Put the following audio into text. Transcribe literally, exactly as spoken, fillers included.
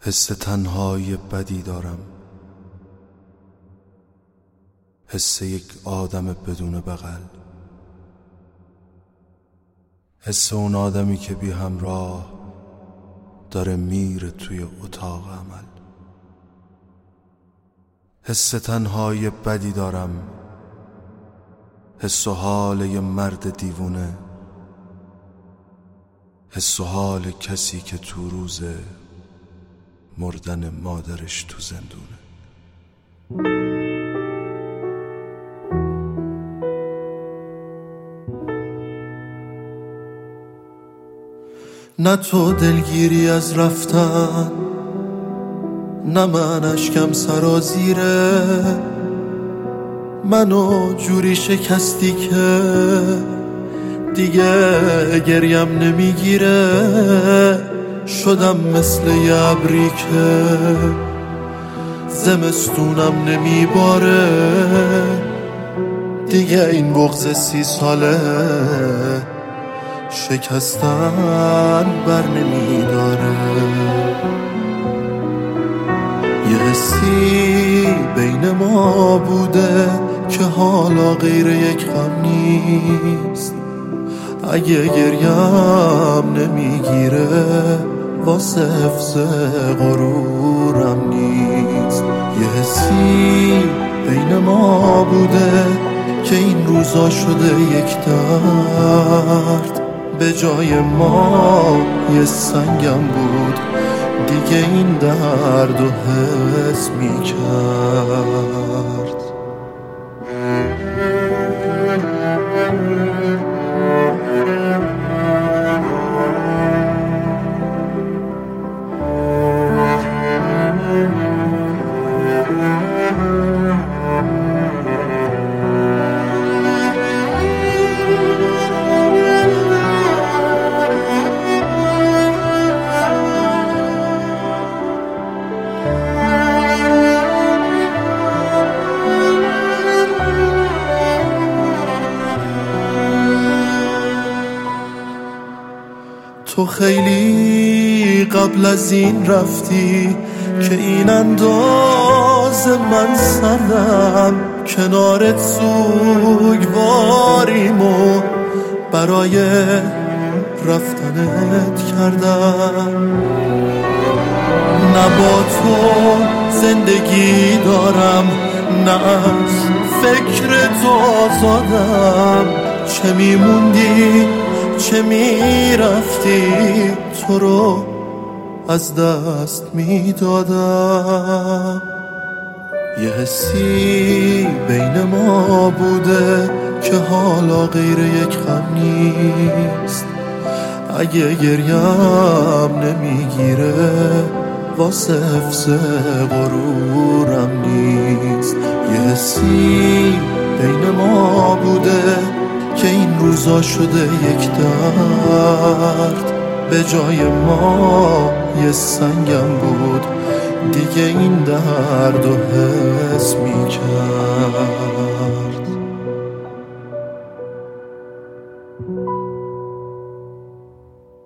حس تنهایی بدی دارم، حس یک آدم بدون بغل، حس اون آدمی که بی همراه داره میره توی اتاق عمل. حس تنهایی بدی دارم، حس و حال یه مرد دیوونه، حس و حال کسی که تو روز مردن مادرش تو زندونه. نه تو دلگیری از رفتن، نه من اشکم سرازیره، منو جوری شکستی که دیگه گریم نمیگیره. شدم مثل یه ابری که زمستونم نمیباره، دیگه این بغض سی ساله شکستن بر نمیداره. یه حسی بین ما بوده که حالا غیر یک غم نیست، اگه گریم نمیگیره واسه حفظ غرورم نیست. یه حسی بین ما بوده که این روزا شده یک درد، به جای ما یه سنگم بود دیگه این درد و حس میکرد. تو خیلی قبل از این رفتی که این انداز من سردم، کنارت سوگواریمو برای رفتنت کردم. نه با تو زندگی دارم، نه از فکر تو آزادم. چه میموندی چه میرفتی، تو رو از دست میدادم. یه حسی بین ما بوده که حالا غیر یک غم نیست، اگه گریم نمیگیره واسه حفظ غرورم نیست. یه حسی بین ما بوده که این روزا شده یک درد، به جای ما یه سنگم بود دیگه این درد و حس میکرد.